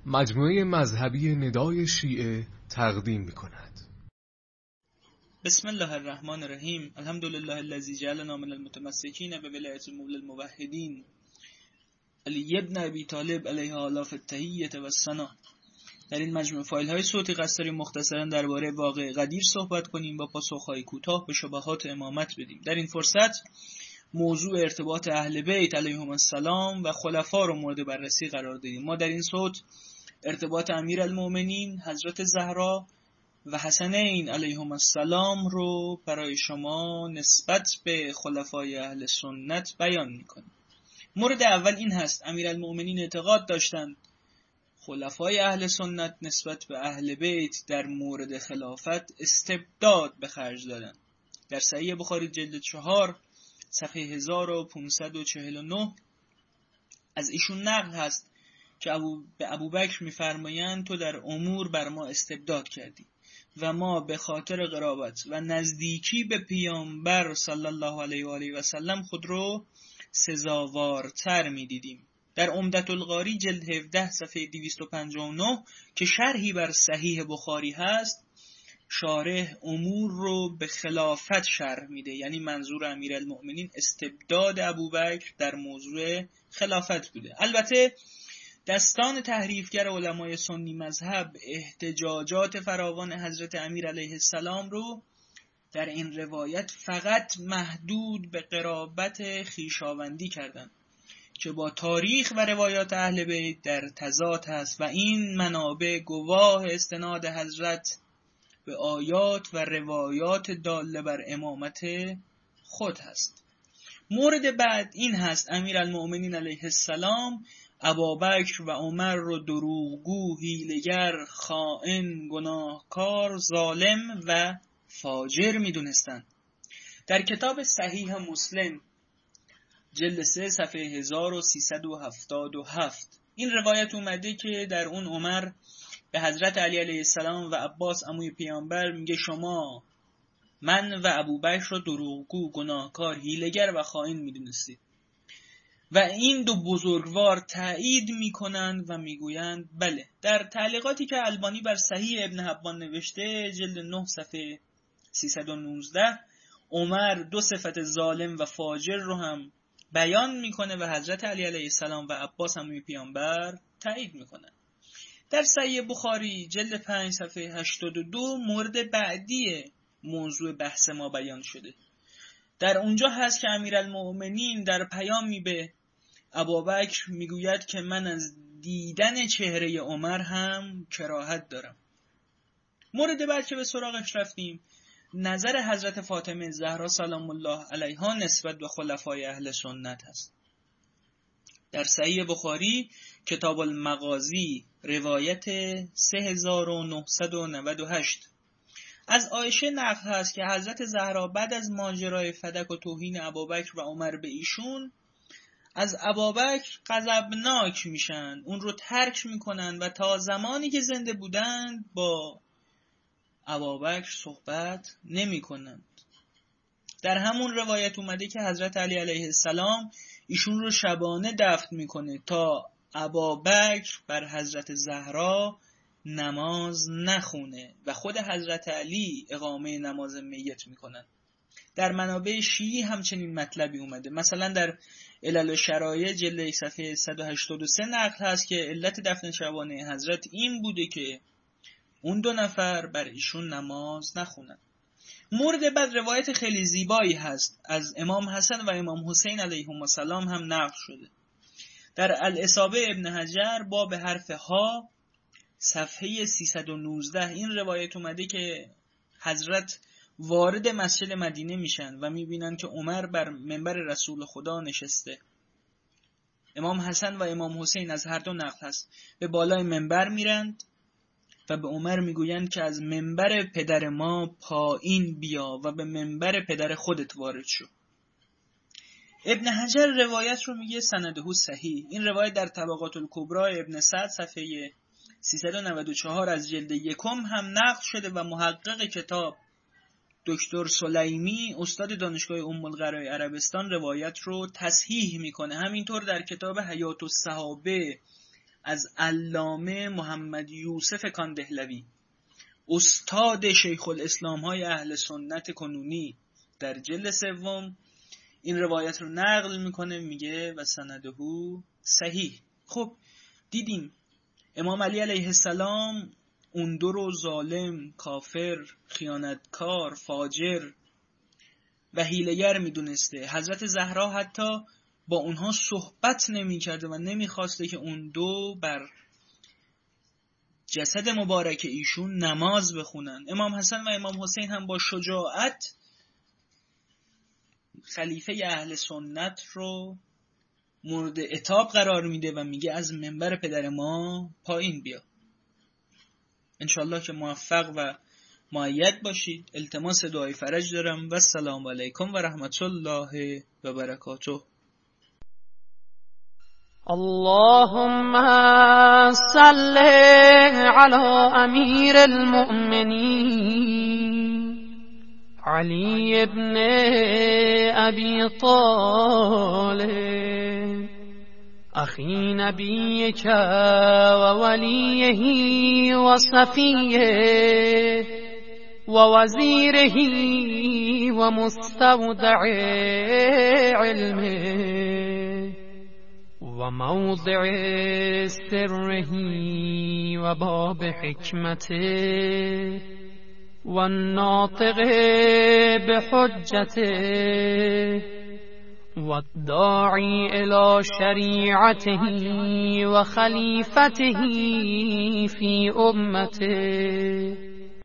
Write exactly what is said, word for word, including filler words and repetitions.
مجموعه مذهبی ندای شیعه تقدیم می‌کند. بسم الله الرحمن الرحیم. الحمدلله الذی جعلنا من المتمسکین بولایت مولا الموحدین علی ابن ابی طالب علیه آلاف التحیة و الثنا. در این مجموعه فایل های صوتی قصد داریم مختصرا درباره واقعه قدیر صحبت کنیم و پاسخ‌های کوتاه به شبهات امامت بدیم. در این فرصت موضوع ارتباط اهل بیت علیهم السلام و خلفا رو مورد بررسی قرار دادیم. ما در این صوت ارتباط امیرالمؤمنین حضرت زهرا و حسنین علیهم السلام رو برای شما نسبت به خلفای اهل سنت بیان میکنیم. مورد اول این هست: امیرالمؤمنین اعتقاد داشتند خلفای اهل سنت نسبت به اهل بیت در مورد خلافت استبداد به خرج دادند. در صحیح بخاری جلد چهار صفحه هزار و پانصد و چهل و نه از ایشون نقل هست که ابو به ابوبکر می‌فرمایند تو در امور بر ما استبداد کردی و ما به خاطر قرابت و نزدیکی به پیامبر صلی الله علیه و آله و سلم خود رو سزاوارتر می‌دیدیم. در عمدة القاری جلد هفده صفحه دویست و پنجاه و نه که شرحی بر صحیح بخاری هست، شارح امور رو به خلافت شرح میده، یعنی منظور امیرالمؤمنین استبداد ابوبکر در موضوع خلافت بوده. البته دستان تحریفگر علمای سنی مذهب احتجاجات فراوان حضرت امیر علیه السلام رو در این روایت فقط محدود به قرابت خویشاوندی کردند که با تاریخ و روایات اهل بیت در تضاد هست و این منابع گواه استناد حضرت به آیات و روایات داله بر امامت خود هست. مورد بعد این هست: امیرالمؤمنین علیه السلام ابابکر و عمر رو دروغگو، حیله‌گر، خائن، گناهکار، ظالم و فاجر میدونستند. در کتاب صحیح مسلم جلد سه صفحه هزار و سیصد و هفتاد و هفت این روایت اومده که در اون عمر به حضرت علی علیه السلام و عباس عموی پیامبر میگه شما من و ابوبکر رو دروغگو، گناهکار، حیله‌گر و خائن میدونستید و این دو بزرگوار تایید میکنند و میگویند بله. در تعلیقاتی که البانی بر صحیح ابن حبان نوشته جلد نه صفحه سیصد و نوزده عمر دو صفت ظالم و فاجر رو هم بیان میکنه و حضرت علی علیه السلام و عباس عموی پیامبر تایید میکنن. در صحیح بخاری جلد پنج صفحه هشتاد و دو مورد بعدی موضوع بحث ما بیان شده. در اونجا هست که امیرالمؤمنین در پیامی به ابوبکر میگوید که من از دیدن چهره عمر هم کراهت دارم. مورد بعد که به سراغش رفتیم نظر حضرت فاطمه زهرا سلام الله علیها نسبت به خلفای اهل سنت هست. در صحیح بخاری کتاب المغازی روایت سه هزار و نهصد و نود و هشت از عایشه نقل هست که حضرت زهرا بعد از ماجرای فدک و توهین ابوبکر و عمر به ایشون از ابوبکر غضبناک میشن، اون رو ترک میکنن و تا زمانی که زنده بودند با ابوبکر صحبت نمیکنند. در همون روایت اومده که حضرت علی علیه السلام ایشون رو شبانه دفن میکنه تا ابوبکر بر حضرت زهرا نماز نخونه و خود حضرت علی اقامه نماز میت میکنن. در منابع شیعی همچنین مطلبی اومده. مثلا در علل و شرایع جلد صفحه صد و هشتاد و سه نقل هست که علت دفن شبانه حضرت این بوده که اون دو نفر بر ایشون نماز نخونن. مورد بعد روایت خیلی زیبایی هست از امام حسن و امام حسین علیهم السلام هم نقل شده. در الاصابه ابن حجر باب حرف ها صفحه سیصد و نوزده این روایت اومده که حضرت وارد مسجد مدینه میشن و میبینن که عمر بر منبر رسول خدا نشسته. امام حسن و امام حسین از هر دو نقل هست به بالای منبر میرند و به عمر میگویند که از منبر پدر ما پایین بیا و به منبر پدر خودت وارد شو. ابن حجر روایت رو میگه سنده صحیح. این روایت در طبقات الکبری ابن سعد صفحه سیصد و نود و چهار از جلد یکم هم نقل شده و محقق کتاب دکتر سلیمی استاد دانشگاه ام القرای عربستان روایت رو تصحیح میکنه. همینطور در کتاب حیات الصحابه از علامه محمد یوسف کاندهلوی، استاد شیخ الاسلام های اهل سنت کنونی، در جلد سوم این روایت رو نقل میکنه، میگه و سنده صحیح. خب دیدیم امام علی علیه السلام اون دو رو ظالم، کافر، خیانتکار، فاجر و حیله‌گر میدونسته. حضرت زهرا حتی با اونها صحبت نمی‌کرده و نمی‌خواسته که اون دو بر جسد مبارک ایشون نماز بخونن. امام حسن و امام حسین هم با شجاعت خلیفه اهل سنت رو مورد عتاب قرار میده و میگه از منبر پدر ما پایین بیا. انشالله که موفق و مؤید باشید. التماس دعای فرج دارم و السلام علیکم و رحمت الله و برکاته. اللهم صل على امیر المؤمنین علی ابن ابی طالب اخی نبیک و ولیه و صفیه و وزیره و مستودع علمه و موضع سره و باب حکمته و الناطق بحجته و الداعی الى شریعته و خلیفته فی امته